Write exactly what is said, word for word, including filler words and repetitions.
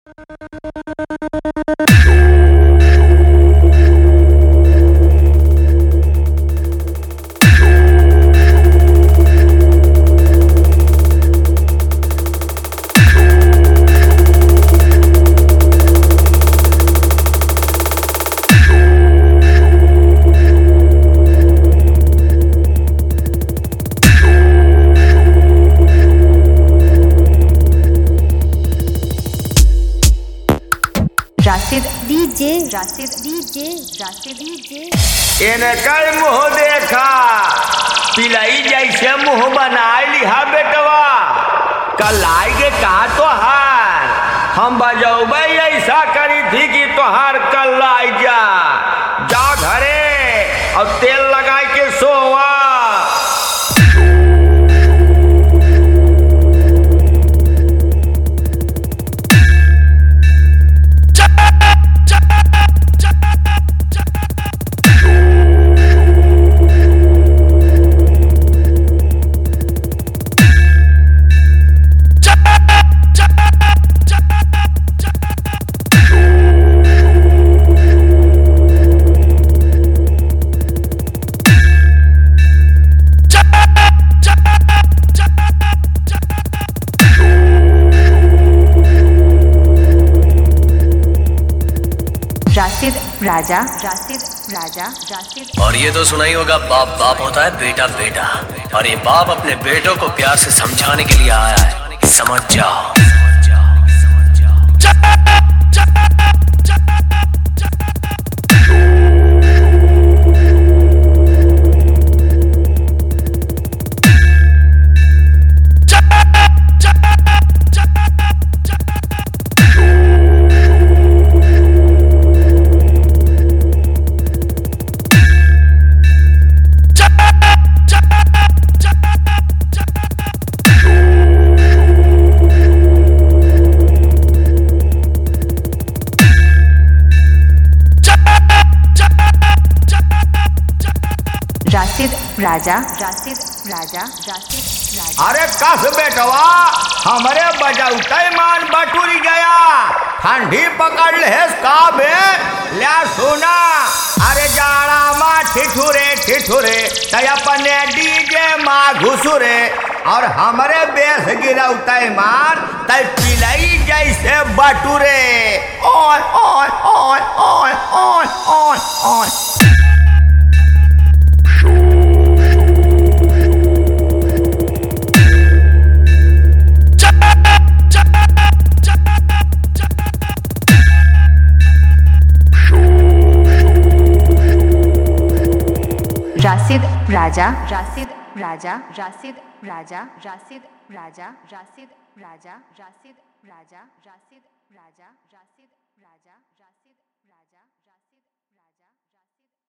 Rashid DJ Rashid DJ Rashid DJ इनकर मुँह देखा पिलाई जैसे मुँह बनाए लिहा बेटवा कल आएगे कहा तोहार हम बजौबे ऐसा करी थी कि तोहार कल आई जा जा घरे और तेल लगा के सोवा। राशिद राजा राशिद राजा राशिद। और ये तो सुना ही होगा, बाप बाप होता है, बेटा बेटा। और ये बाप अपने बेटों को प्यार से समझाने के लिए आया है, समझ जाओ। राशिद राजा राशिद राजा राशिद राजा। अरे कस बेटवा हमरे बजौते मान बटुरी गया ठंडी पकड़ ले का बे ले सुना। अरे जाड़ा माँ ठिठुरे ठिठुरे तय अपने डीजे माँ घुसुरे और हमरे बेस गिरौते मान तय पिलई जैसे बटुरे ओय ओय ओय ओय ओय ओय ओय। राशिद राजा राशिद राजा राशिद राजा राशिद राजा राशिद राजा राशिद राजा राशिद राजा राशिद राजा राशिद राजा राशिद राजा राशिद।